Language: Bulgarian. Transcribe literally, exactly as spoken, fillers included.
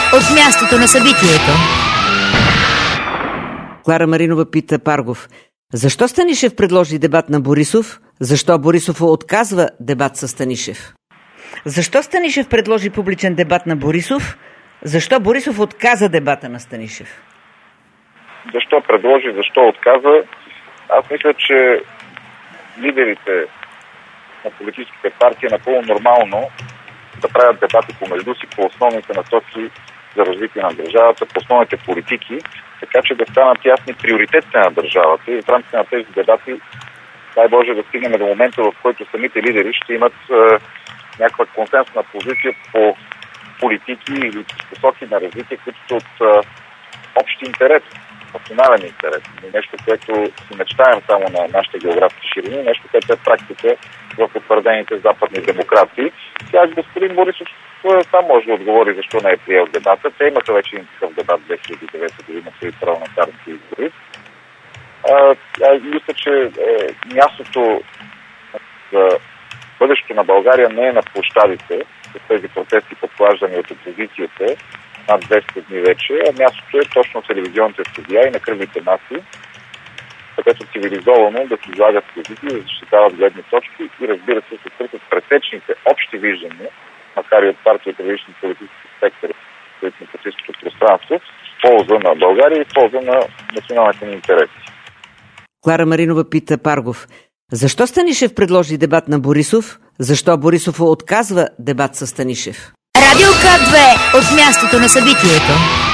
от мястото на събитието. Клара Маринова пита Паргов: защо Станишев предложи дебат на Борисов? Защо Борисов отказва дебат с Станишев? Защо Станишев предложи публичен дебат на Борисов? Защо Борисов отказа дебата на Станишев? Защо предложи, защо отказа? Аз мисля, че лидерите на политическите партии е напълно нормално да правят дебати помежду си по основните насоки за развитие на държавата, по основните политики, така че да станат ясни приоритетите на държавата и в рамките на тези дебати, дай Боже, да стигнем до момента, в който самите лидери ще имат е, някаква консенсусна позиция по политики или посоки на развитие, които са от е, общ интерес, национален интерес. Нещо, което си мечтаем само на нашите географски ширини, нещо, което е практика в утвърдените западни демокрации. Сега господин Борисов сам може да отговори защо не е приел дебата. Те имаха вече един такъв дебат две хиляди и девета година при парламентарните избори. А, а, мисля, че е, мястото за бъдещето на България не е на площадите, с тези протести подклаждани от опозицията над двеста дни вече, а мястото е точно в телевизионните студия и на кръглите маси, където цивилизовано да се излагат позиции, да защитават гледни точки и разбира се, се търсят пресечните общи виждания, макар и от партии от различни политически спектъри, които на политическото пространство, в полза на България и в полза на националните ни интереси. Клара Маринова пита Паргов: защо Станишев предложи дебат на Борисов? Защо Борисов отказва дебат с Станишев? Радио К две от мястото на събитието.